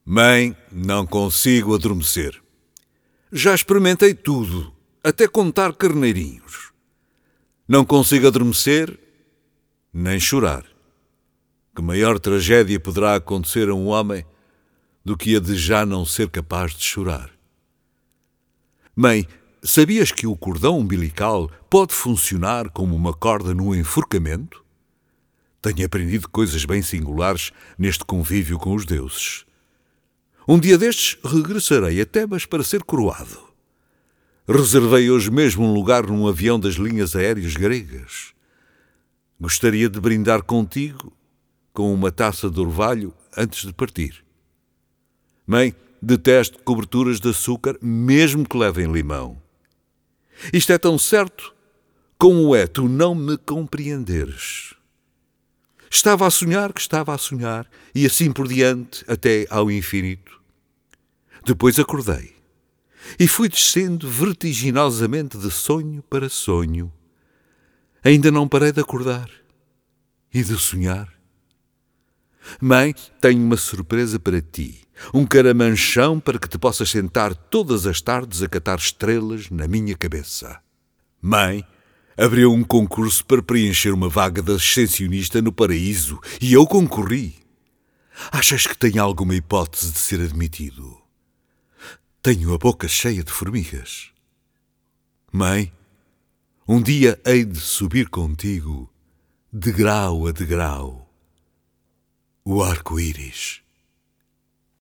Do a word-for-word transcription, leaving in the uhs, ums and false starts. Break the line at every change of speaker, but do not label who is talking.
Mãe, não consigo adormecer. Já experimentei tudo, até contar carneirinhos. Não consigo adormecer, nem chorar. Que maior tragédia poderá acontecer a um homem do que a de já não ser capaz de chorar? Mãe, sabias que o cordão umbilical pode funcionar como uma corda no enforcamento? Tenho aprendido coisas bem singulares neste convívio com os deuses. Um dia destes regressarei a Tebas para ser coroado. Reservei hoje mesmo um lugar num avião das linhas aéreas gregas. Gostaria de brindar contigo com uma taça de orvalho antes de partir. Mãe, detesto coberturas de açúcar, mesmo que levem limão. Isto é tão certo como é tu não me compreenderes. Estava a sonhar que estava a sonhar, e assim por diante, até ao infinito. Depois acordei, e fui descendo vertiginosamente de sonho para sonho. Ainda não parei de acordar e de sonhar. Mãe, tenho uma surpresa para ti, um caramanchão para que te possas sentar todas as tardes a catar estrelas na minha cabeça. Mãe, abriu um concurso para preencher uma vaga de ascensionista no paraíso e eu concorri. Achas que tenho alguma hipótese de ser admitido? Tenho a boca cheia de formigas. Mãe, um dia hei de subir contigo, degrau a degrau, o arco-íris.